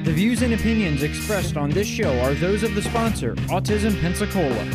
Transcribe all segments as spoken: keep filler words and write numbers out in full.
The views and opinions expressed on this show are those of the sponsor, Autism Pensacola.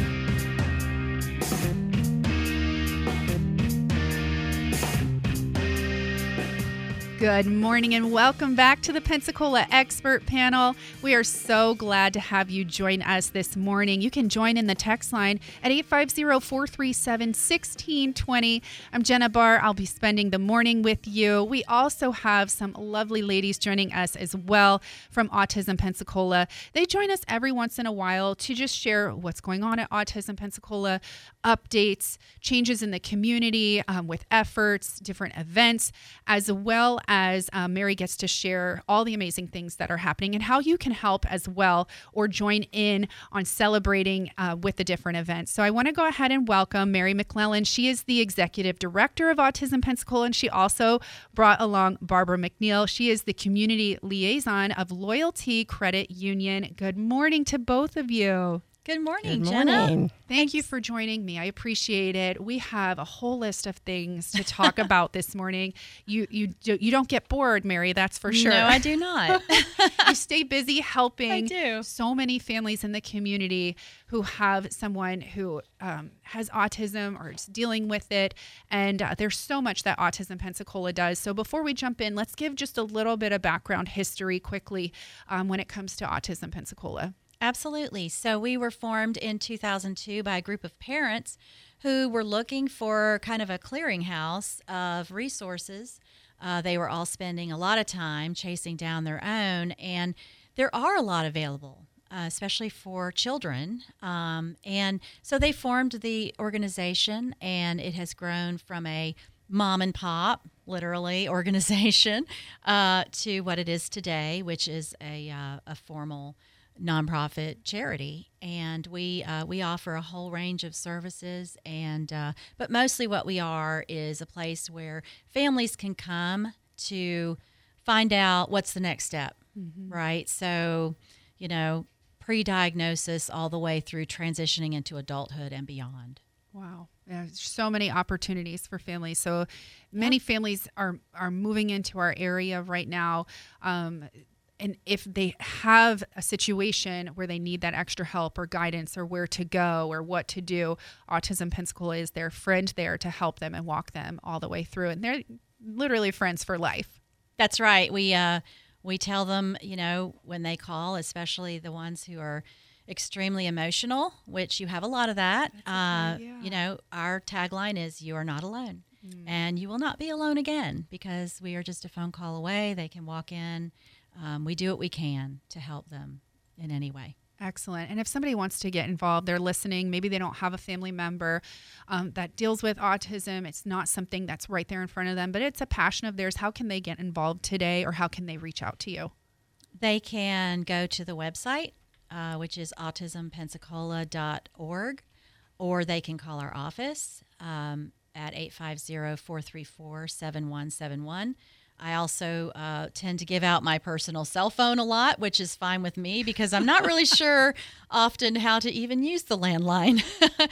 Good morning and welcome back to the Pensacola Expert Panel. We are so glad to have you join us this morning. You can join in the text line at eight five zero, four three seven, one six two zero. I'm Jenna Barr. I'll be spending the morning with you. We also have some lovely ladies joining us as well from Autism Pensacola. They join us every once in a while to just share what's going on at Autism Pensacola, updates, changes in the community um, with efforts, different events, as well as um, Mary gets to share all the amazing things that are happening and how you can help as well or join in on celebrating uh, with the different events. So I want to go ahead and welcome Mary McClellan. She is the Executive Director of Autism Pensacola, and she also brought along Barbara McNeil. She is the Community Liaison of Loyalty Credit Union. Good morning to both of you. Good morning, Good Jenna. morning. Thank you for joining me. I appreciate it. We have a whole list of things to talk about this morning. You you do, you don't get bored, Mary, that's for sure. No, I do not. You stay busy helping I do. so many families in the community who have someone who um, has autism or is dealing with it. And uh, there's so much that Autism Pensacola does. So before we jump in, let's give just a little bit of background history quickly um, when it comes to Autism Pensacola. Absolutely. So we were formed in two thousand two by a group of parents who were looking for kind of a clearinghouse of resources. Uh, they were all spending a lot of time chasing down their own, and there are a lot available, uh, especially for children. Um, and so they formed the organization, and it has grown from a mom and pop, literally, organization uh, to what it is today, which is a, uh, a formal nonprofit charity, and we uh, we offer a whole range of services, and uh, but mostly what we are is a place where families can come to find out what's the next step, mm-hmm. right? So, you know, pre-diagnosis all the way through transitioning into adulthood and beyond. Wow. There's so many opportunities for families. So many yeah. families are, are moving into our area right now. Um, And if they have a situation where they need that extra help or guidance or where to go or what to do, Autism Pensacola is their friend there to help them and walk them all the way through. And they're literally friends for life. That's right. We uh, we tell them, you know, when they call, especially the ones who are extremely emotional, which you have a lot of that. Okay, uh, yeah. You know, our tagline is "You are not alone." Mm. And you will not be alone again, because we are just a phone call away. They can walk in. Um, we do what we can to help them in any way. Excellent. And if somebody wants to get involved, they're listening, maybe they don't have a family member um, that deals with autism. It's not something that's right there in front of them, but it's a passion of theirs. How can they get involved today, or how can they reach out to you? They can go to the website, uh, which is autism pensacola dot org, or they can call our office um, at eight five zero, four three four, seven one seven one. I also uh, tend to give out my personal cell phone a lot, which is fine with me because I'm not really sure often how to even use the landline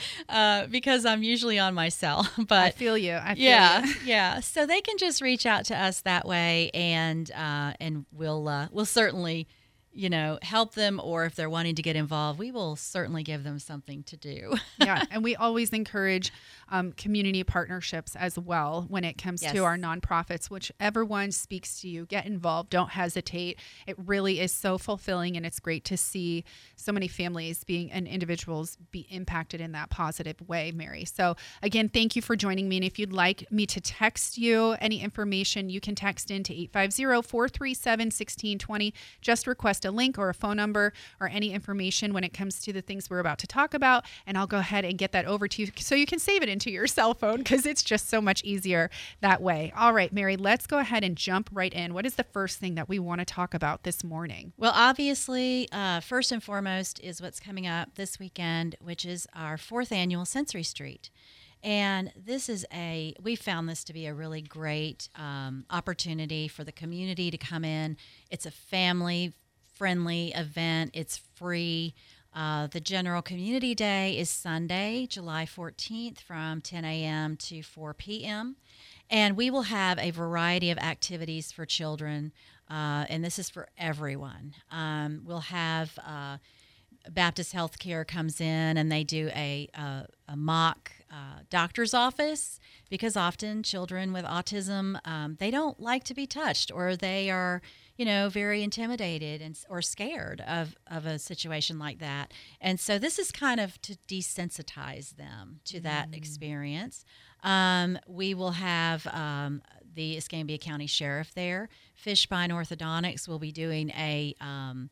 uh, because I'm usually on my cell. But I feel you. I feel yeah, you. yeah. So they can just reach out to us that way, and uh, and we'll uh, we'll certainly, you know, help them, or if they're wanting to get involved, we will certainly give them something to do. Yeah, and we always encourage um, community partnerships as well when it comes Yes. to our nonprofits. Whichever one speaks to you, get involved. Don't hesitate. It really is so fulfilling, and it's great to see so many families being and individuals be impacted in that positive way, Mary. So again, thank you for joining me. And if you'd like me to text you any information, you can text in to eight five zero, four three seven, one six two zero. Just request a link or a phone number or any information when it comes to the things we're about to talk about, and I'll go ahead and get that over to you so you can save it into your cell phone, because it's just so much easier that way. All right, Mary, let's go ahead and jump right in. What is the first thing that we want to talk about this morning? Well, obviously, uh, first and foremost is what's coming up this weekend, which is our fourth annual Sensory Street. And this is a, we found this to be a really great um, opportunity for the community to come in. It's a family friendly event. It's free. Uh, the general community day is Sunday, July fourteenth from ten a.m. to four p.m. And we will have a variety of activities for children. uh, and this is for everyone. Um, we'll have uh, Baptist Healthcare comes in and they do a, a, a mock uh, doctor's office, because often children with autism, um, they don't like to be touched, or they are, you know, very intimidated and or scared of, of a situation like that. And so this is kind of to desensitize them to that mm. experience. Um, we will have um, the Escambia County Sheriff there. Fishbein Orthodontics will be doing a um,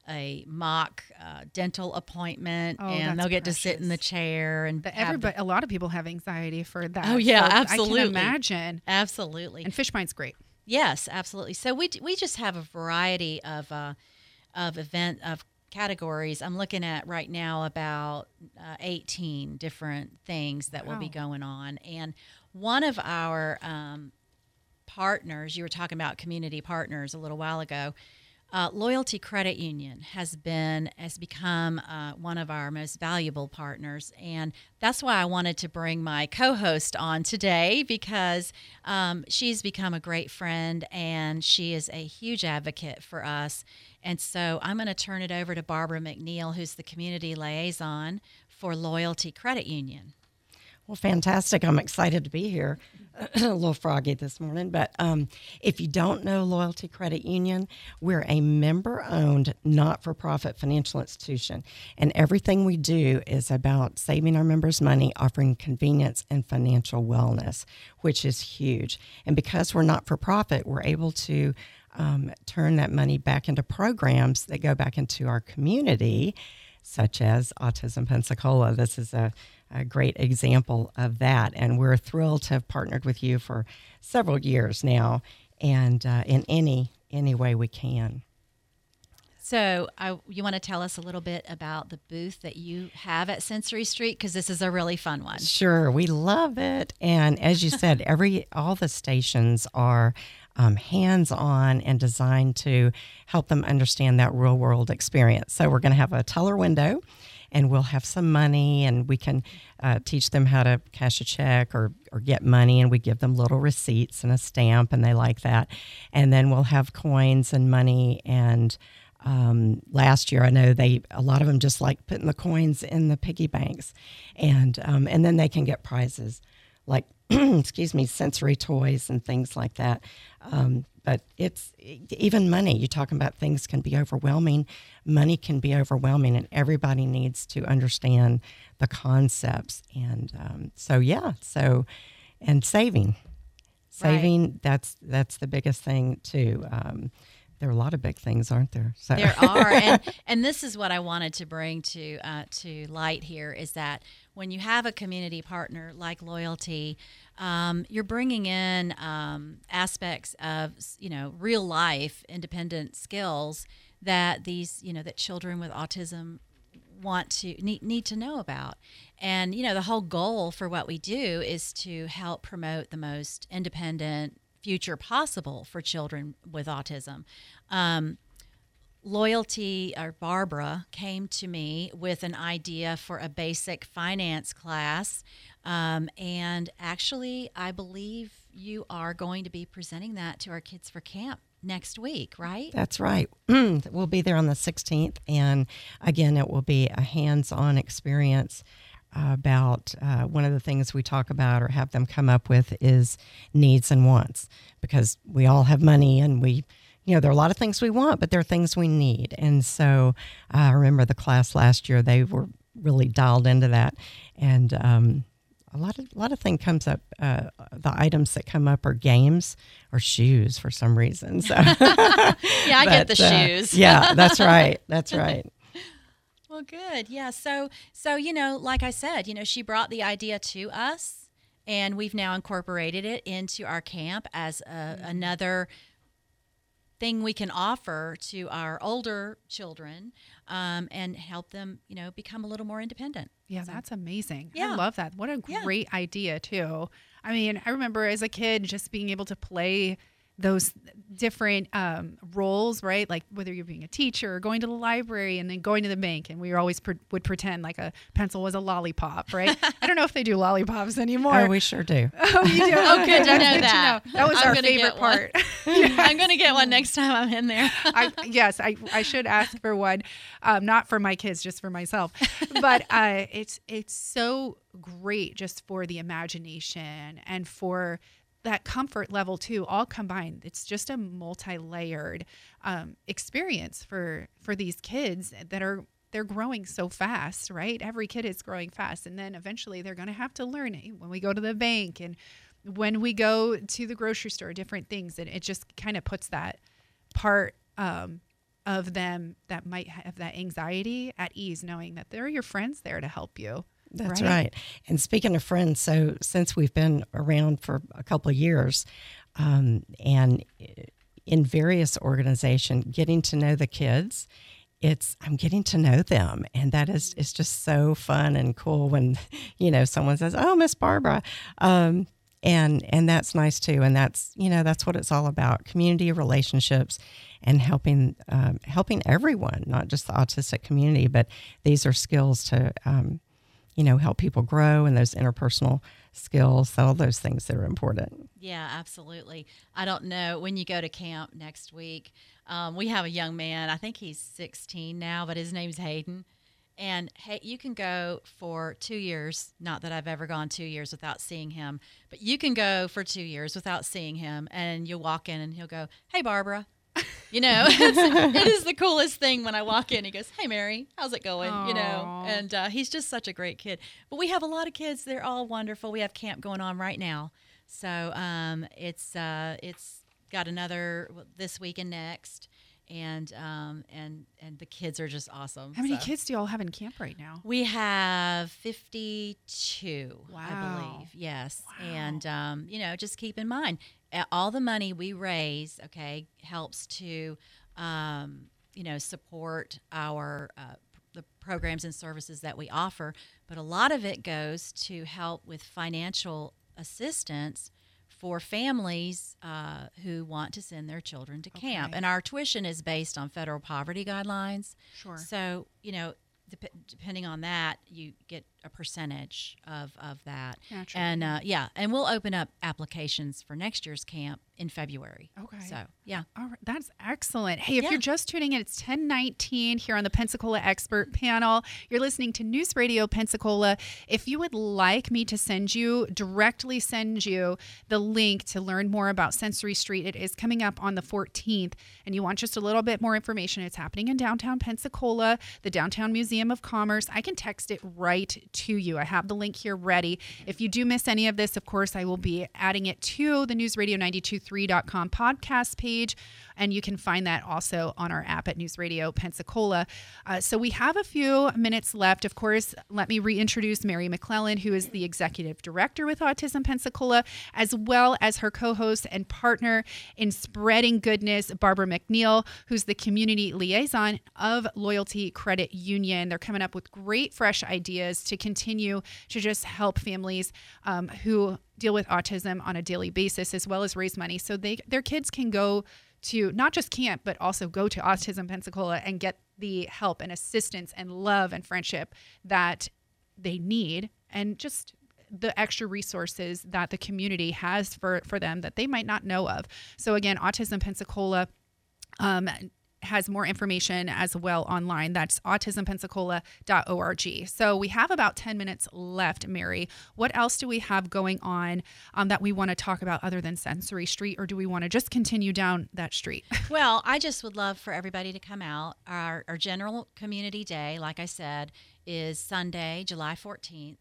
a mock uh, dental appointment, oh, and they'll get precious. to sit in the chair. And but everybody, a lot of people have anxiety for that. Oh yeah, so absolutely. I can imagine. Absolutely. And Fishbein's great. Yes, absolutely. So we we just have a variety of uh, of event of categories. I'm looking at right now about uh, eighteen different things that wow. will be going on, and one of our um, partners, you were talking about community partners a little while ago. Uh, Loyalty Credit Union has been has become uh, one of our most valuable partners, and that's why I wanted to bring my co-host on today, because um, she's become a great friend and she is a huge advocate for us. And so I'm going to turn it over to Barbara McNeil, who's the community liaison for Loyalty Credit Union. Well, fantastic. I'm excited to be here. A little froggy this morning, but um, if you don't know Loyalty Credit Union, we're a member-owned, not-for-profit financial institution, and everything we do is about saving our members money, offering convenience and financial wellness, which is huge. And because we're not-for-profit, we're able to um, turn that money back into programs that go back into our community, such as Autism Pensacola. This is a A great example of that, and we're thrilled to have partnered with you for several years now, and uh, in any any way we can. So, I, you want to tell us a little bit about the booth that you have at Sensory Street, because this is a really fun one. Sure, we love it, and as you said, every all the stations are um, hands-on and designed to help them understand that real-world experience. So, we're going to have a teller window, and we'll have some money, and we can uh, teach them how to cash a check or, or get money, and we give them little receipts and a stamp, and they like that. And then we'll have coins and money, and um, last year I know they a lot of them just like putting the coins in the piggy banks, and um, and then they can get prizes like excuse me, sensory toys and things like that. Um, but it's even money. You're talking about things can be overwhelming. Money can be overwhelming, and everybody needs to understand the concepts. And um, so, yeah, so, and saving. Saving, right. that's that's the biggest thing, too. Um, there are a lot of big things, aren't there? So. There are, and and this is what I wanted to bring to uh, to light here, is that when you have a community partner like Loyalty, um, you're bringing in um, aspects of, you know, real life independent skills that these, you know, that children with autism want to need, need to know about. And, you know, the whole goal for what we do is to help promote the most independent future possible for children with autism. Um, Loyalty, or Barbara, came to me with an idea for a basic finance class. Um, and actually, I believe you are going to be presenting that to our Kids for Camp next week, right? That's right. We'll be there on the sixteenth. And again, it will be a hands-on experience about uh, one of the things we talk about or have them come up with is needs and wants, because we all have money and we, you know, there are a lot of things we want, but there are things we need. And so uh, I remember the class last year, they were really dialed into that. And um, a lot of a lot of things comes up. Uh, the items that come up are games or shoes for some reason. So yeah, I but, get the uh, shoes. yeah, that's right. That's right. Well, good. Yeah. So, so, you know, like I said, you know, she brought the idea to us, and we've now incorporated it into our camp as a, mm-hmm. another thing we can offer to our older children, um, and help them, you know, become a little more independent. Yeah, so, that's amazing. Yeah. I love that. What a yeah. great idea, too. I mean, I remember as a kid just being able to play those different um, roles, right? Like whether you're being a teacher or going to the library and then going to the bank. And we always pre- would pretend like a pencil was a lollipop, right? I don't know if they do lollipops anymore. Oh, we sure do. Oh, you do? Oh, good to know That's that. to know. That was I'm our gonna favorite get one. part. I'm going to get one next time I'm in there. I, yes, I, I should ask for one, um, not for my kids, just for myself. But uh, it's it's so great just for the imagination and for that comfort level too, all combined. It's just a multi-layered um, experience for for these kids that are they're growing so fast, right? Every kid is growing fast, and then eventually they're going to have to learn it when we go to the bank and when we go to the grocery store, different things, and it just kind of puts that part um, of them that might have that anxiety at ease, knowing that there are your friends there to help you. That's right. right. And speaking of friends, so since we've been around for a couple of years, um, and in various organizations, getting to know the kids, it's I'm getting to know them, and that is it's just so fun and cool when you know someone says, "Oh, Miss Barbara," um, and and that's nice too. And that's you know that's what it's all about: community relationships and helping um, helping everyone, not just the autistic community, but these are skills to. Um, you know, help people grow and those interpersonal skills, all those things that are important. Yeah, absolutely. I don't know, when you go to camp next week, um, we have a young man, I think he's sixteen now, but his name's Hayden. And hey, you can go for two years, not that I've ever gone two years without seeing him, but you can go for two years without seeing him, and you'll walk in and he'll go, "Hey, Barbara." You know, it's, it is the coolest thing when I walk in. He goes, "Hey, Mary, how's it going?" Aww. You know, and uh, he's just such a great kid. But we have a lot of kids. They're all wonderful. We have camp going on right now. So um, it's uh, it's got another this week and next. And um, and and the kids are just awesome. How many so. kids do y'all have in camp right now? We have fifty-two, Wow. I believe. Yes. Wow. And, um, you know, just keep in mind, uh, all the money we raise, okay, helps to, um, you know, support our uh, the programs and services that we offer. But a lot of it goes to help with financial assistance for families uh, who want to send their children to camp. Okay. And our tuition is based on federal poverty guidelines. Sure. So, you know, dep- depending on that, you get a percentage of, of that. Naturally. And, uh, yeah, and we'll open up applications for next year's camp in February. Okay. So, yeah. All right, that's excellent. Hey, if Yeah. you're just tuning in, it's ten nineteen here on the Pensacola Expert Panel. You're listening to News Radio Pensacola. If you would like me to send you, directly send you the link to learn more about Sensory Street, it is coming up on the fourteenth, and you want just a little bit more information, it's happening in downtown Pensacola, the Downtown Museum of Commerce. I can text it right to you. I have the link here ready. If you do miss any of this, of course, I will be adding it to the news radio nine two three dot com podcast page, and you can find that also on our app at News Radio Pensacola. Uh, so we have a few minutes left. Of course, let me reintroduce Mary McClellan, who is the Executive Director with Autism Pensacola, as well as her co-host and partner in spreading goodness, Barbara McNeil, who's the Community Liaison of Loyalty Credit Union. They're coming up with great, fresh ideas to continue to just help families um, who deal with autism on a daily basis, as well as raise money so they their kids can go to not just camp, but also go to Autism Pensacola and get the help and assistance and love and friendship that they need, and just the extra resources that the community has for, for them that they might not know of. So again, Autism Pensacola um, has more information as well online. That's autism pensacola dot org. So we have about ten minutes left, Mary. What else do we have going on um, that we want to talk about other than Sensory Street, or do we want to just continue down that street? Well, I just would love for everybody to come out. Our, our general community day, like I said, is Sunday, July fourteenth.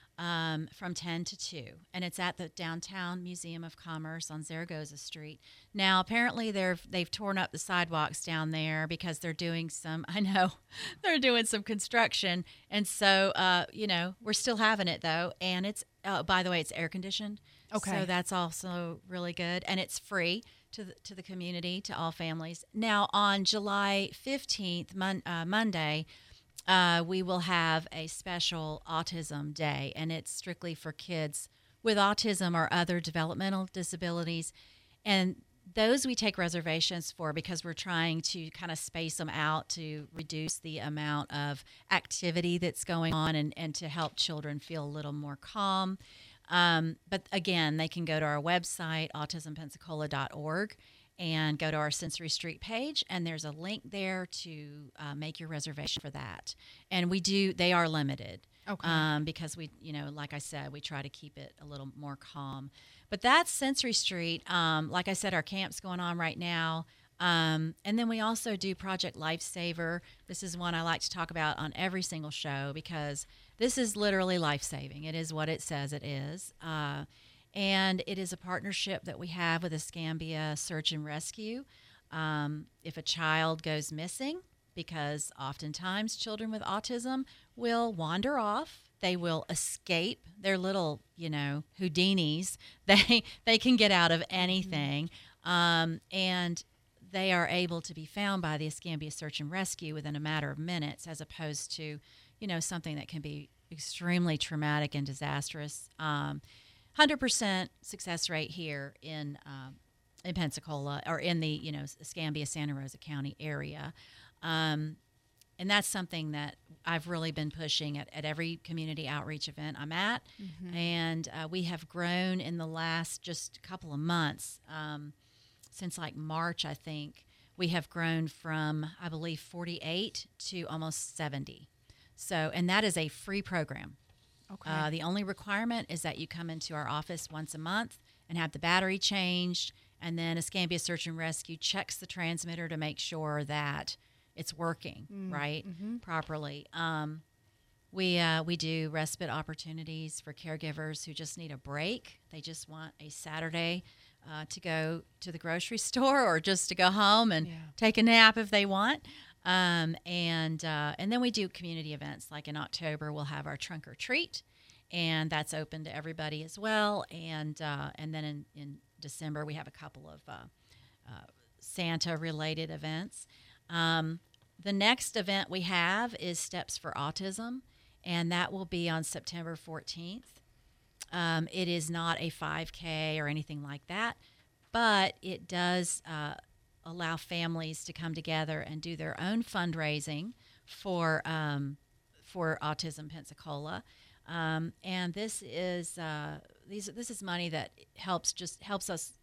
Um, from ten to two, and it's at the Downtown Museum of Commerce on Zaragoza Street. Now, apparently, they're they've torn up the sidewalks down there because they're doing some. I know they're doing some construction, and so uh, you know we're still having it though. And it's uh, by the way, it's air conditioned. Okay, so that's also really good, and it's free to the, to the community, to all families. Now, on July fifteenth, mon- uh, Monday. Uh, we will have a special Autism Day, and it's strictly for kids with autism or other developmental disabilities. And those we take reservations for because we're trying to kind of space them out to reduce the amount of activity that's going on and, and to help children feel a little more calm. Um, but again, they can go to our website, autism pensacola dot org, and go to our Sensory Street page, and there's a link there to uh, make your reservation for that. And we do, they are limited. Okay. Um, because we, you know, like I said, we try to keep it a little more calm. But that's Sensory Street. Um, like I said, our camp's going on right now. Um, and then we also do Project Lifesaver. This is one I like to talk about on every single show because this is literally life-saving. It is what it says it is. Uh, and it is a partnership that we have with Escambia Search and Rescue. Um, if a child goes missing, because oftentimes children with autism will wander off. They will escape. They're little, you know, Houdinis. They they can get out of anything, um, and they are able to be found by the Escambia Search and Rescue within a matter of minutes, as opposed to, you know, something that can be extremely traumatic and disastrous. Um, one hundred percent success rate here in um, in Pensacola, or in the, you know, Escambia Santa Rosa County area. Um, and that's something that I've really been pushing at, at every community outreach event I'm at. Mm-hmm. And uh, we have grown in the last just couple of months, um, since like March, I think, we have grown from, I believe, forty-eight to almost seventy. So, and that is a free program. Okay. Uh, the only requirement is that you come into our office once a month and have the battery changed, and then Escambia Search and Rescue checks the transmitter to make sure that it's working, mm, right, mm-hmm. properly. Um, we uh, we do respite opportunities for caregivers who just need a break. They just want a Saturday uh, to go to the grocery store or just to go home and yeah. take a nap if they want. Um, and uh, and then we do community events. Like in October, we'll have our Trunk or Treat, and that's open to everybody as well. And uh, and then in, in December, we have a couple of uh, uh, Santa-related events. Um, the next event we have is Steps for Autism, and that will be on September fourteenth. Um, it is not a five K or anything like that, but it does uh, allow families to come together and do their own fundraising for um, for Autism Pensacola. Um, and this is uh, these this is money that helps just helps us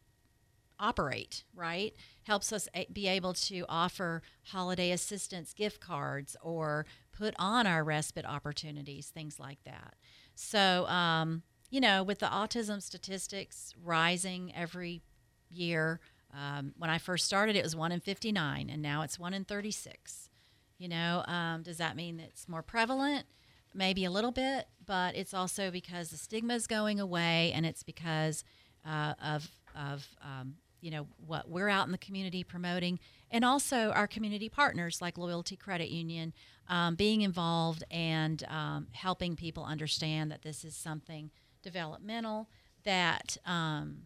operate, right? Helps us a- be able to offer holiday assistance gift cards or put on our respite opportunities, things like that. So, um, you know, with the autism statistics rising every year, um, when I first started, it was one in fifty-nine, and now it's one in thirty-six. You know, um, does that mean it's more prevalent? Maybe a little bit, but it's also because the stigma is going away, and it's because uh, of of um, you know, what we're out in the community promoting, and also our community partners like Loyalty Credit Union um, being involved and um, helping people understand that this is something developmental that um,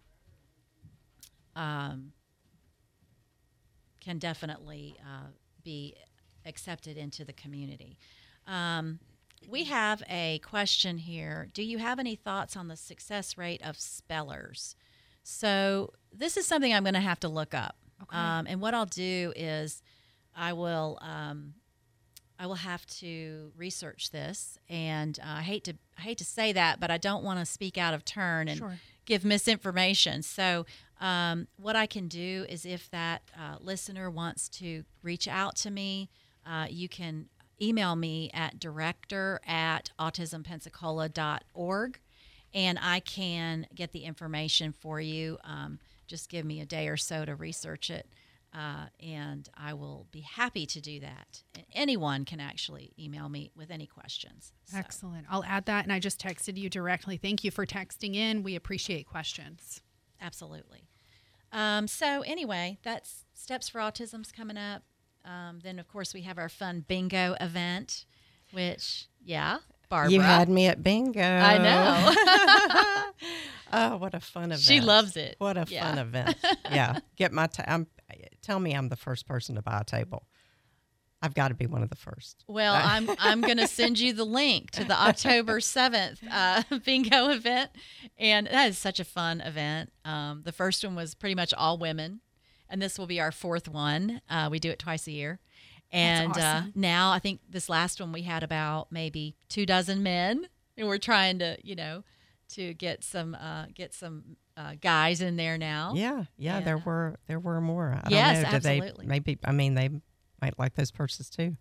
um, can definitely uh, be accepted into the community. Um, we have a question here. Do you have any thoughts on the success rate of spellers? So this is something I'm going to have to look up. Okay. Um, and what I'll do is I will um, I will have to research this. And uh, I hate to I hate to say that, but I don't want to speak out of turn and sure. give misinformation. So um, what I can do is, if that uh, listener wants to reach out to me, uh, you can email me at director at autism pensacola dot org. And I can get the information for you. Um, just give me a day or so to research it, uh, and I will be happy to do that. And anyone can actually email me with any questions. So. Excellent. I'll add that, and I just texted you directly. Thank you for texting in. We appreciate questions. Absolutely. Um, so anyway, that's Steps for Autism's coming up. Um, then, of course, we have our fun bingo event, which, yeah. Barbara. You had me at bingo. I know. Oh, what a fun event. She loves it. What a yeah. fun event. Yeah. Get my ta- I'm, tell me I'm the first person to buy a table. I've got to be one of the first. Well, I'm I'm going to send you the link to the October seventh uh, bingo event, and that is such a fun event. Um, the first one was pretty much all women, and this will be our fourth one. Uh, we do it twice a year, and That's awesome. uh, now I think this last one we had about maybe two dozen men, and we're trying to you know to get some uh, get some uh, guys in there now. Yeah, yeah, Yeah. there were there were more. I Yes, don't know. Did absolutely. They, maybe I mean they might like those purses too.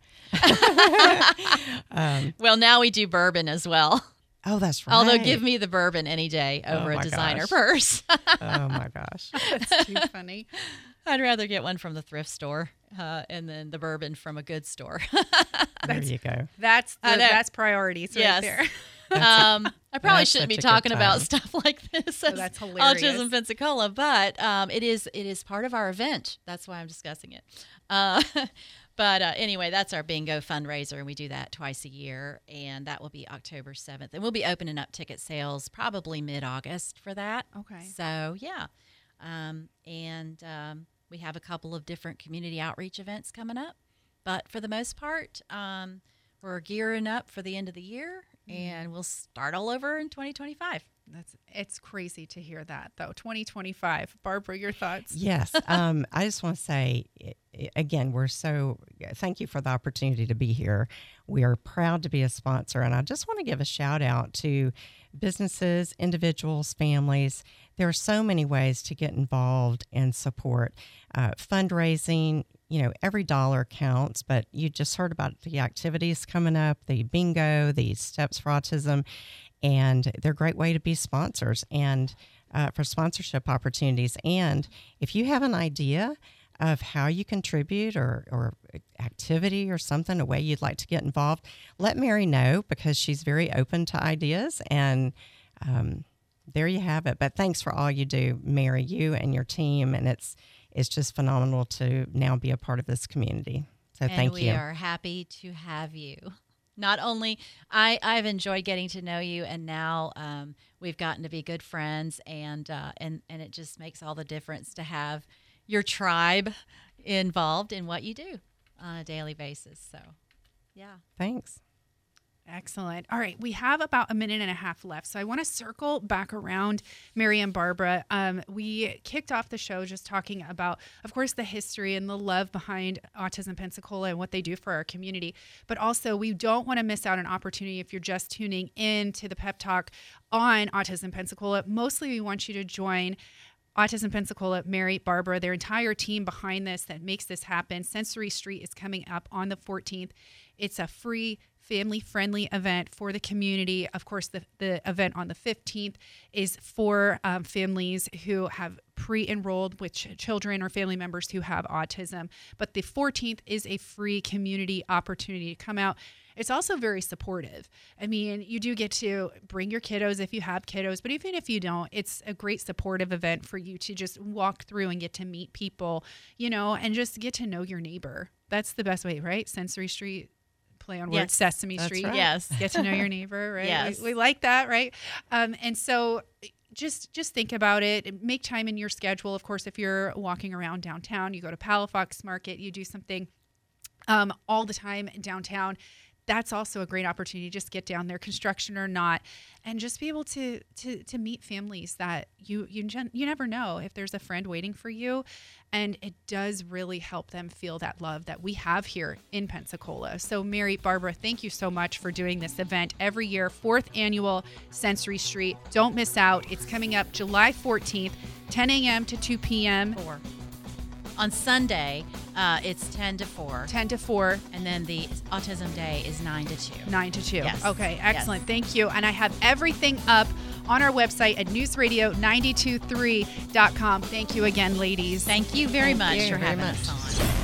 um, Well, now we do bourbon as well. oh, that's right. Although, give me the bourbon any day Oh, over a my designer gosh. purse. Oh my gosh. That's too funny. I'd rather get one from the thrift store uh, and then the bourbon from a good store. There you go. That's I the, know. that's priorities right Yes. there. um, I probably that's shouldn't be such a good talking about time. stuff like this. Oh, as that's hilarious. Autism Pensacola, but um, it is it is part of our event. That's why I'm discussing it. Uh, but uh, anyway, that's our bingo fundraiser, and we do that twice a year, and that will be October seventh. And we'll be opening up ticket sales probably mid-August for that. Okay. So, yeah. Um, and um, we have a couple of different community outreach events coming up. But for the most part, um, we're gearing up for the end of the year, and we'll start all over in twenty twenty-five. That's it's crazy to hear that though. twenty twenty-five. Barbara, your thoughts? Yes. Um, I just want to say, i- i- again, we're so, thank you for the opportunity to be here. We are proud to be a sponsor. And I just want to give a shout out to businesses, individuals, families. There are so many ways to get involved and support uh, fundraising. You know, every dollar counts, but you just heard about the activities coming up, the bingo, the Steps for Autism, and they're a great way to be sponsors and uh, for sponsorship opportunities. And if you have an idea of how you contribute or, or activity or something, a way you'd like to get involved, let Mary know because she's very open to ideas. And um, there you have it. But thanks for all you do, Mary, you and your team. And it's it's just phenomenal to now be a part of this community. So and thank we you. are happy to have you. Not only I, I've enjoyed getting to know you, and now um, we've gotten to be good friends, and uh, and and it just makes all the difference to have your tribe involved in what you do on a daily basis. So, yeah. Thanks. Excellent. All right. We have about a minute and a half left. So I want to circle back around Mary and Barbara. Um, we kicked off the show just talking about, of course, the history and the love behind Autism Pensacola and what they do for our community. But also, we don't want to miss out an opportunity if you're just tuning in to the Pep Talk on Autism Pensacola. Mostly, we want you to join Autism Pensacola, Mary, Barbara, their entire team behind this that makes this happen. Sensory Street is coming up on the fourteenth. It's a free, family-friendly event for the community. Of course, the, the event on the fifteenth is for um, families who have pre-enrolled with ch- children or family members who have autism. But the fourteenth is a free community opportunity to come out. It's also very supportive. I mean, you do get to bring your kiddos if you have kiddos, but even if you don't, it's a great supportive event for you to just walk through and get to meet people, you know, and just get to know your neighbor. That's the best way, right? Sensory Street, play on words, Yes, Sesame that's Street. right. Yes. Get to know your neighbor, right? Yes. We, we like that, right? Um, and so just just think about it. Make time in your schedule. Of course, if you're walking around downtown, you go to Palafox Market, you do something um, all the time downtown. That's also a great opportunity to just get down there, construction or not, and just be able to to to meet families that you you you never know if there's a friend waiting for you, and it does really help them feel that love that we have here in Pensacola. So Mary, Barbara, thank you so much for doing this event every year, fourth annual Sensory Street. Don't miss out. It's coming up July fourteenth, ten a.m. to two p.m. Four. On Sunday, uh, it's ten to four. ten to four. And then the Autism Day is nine to two. nine to two. Yes. Okay, excellent. Yes. Thank you. And I have everything up on our website at news radio nine two three dot com. Thank you again, ladies. Thank you very Thank much you for very having much. us on.